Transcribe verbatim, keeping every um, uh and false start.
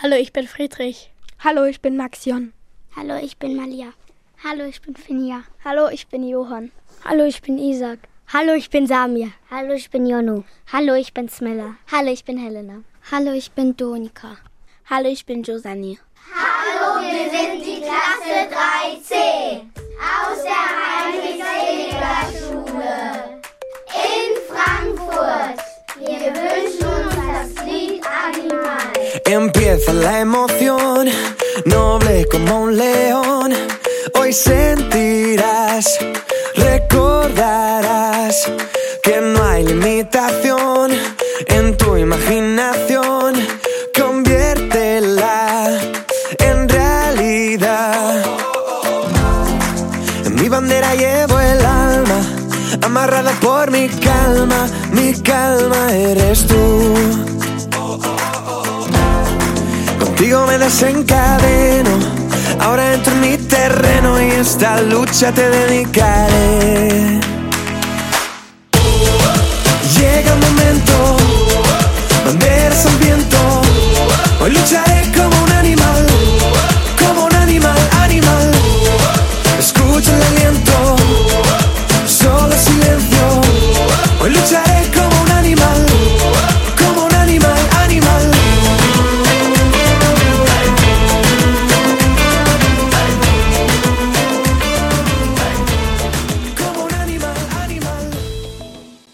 Hallo, ich bin Friedrich. Hallo, ich bin Maxion. Hallo, ich bin Malia. Hallo, ich bin Finja. Hallo, ich bin Johann. Hallo, ich bin Isaac. Hallo, ich bin Samir. Hallo, ich bin Jonu. Hallo, ich bin Smilla. Hallo, ich bin Helena. Hallo, ich bin Donika. Hallo, ich bin Josani. Hallo, wir sind die Klasse drei C aus der Heinrich-Seeler-Schule in Frankfurt. Wir wünschen uns das Lied Animal. Empieza la emoción, noble como un león. Hoy sentirás, recordarás que no hay limitación en tu imaginación. Conviértela en realidad. En mi bandera llevo el alma, amarrada por mi calma. Mi calma eres tú. Contigo me desencadeno, ahora entro en mi terreno y esta lucha te dedicaré.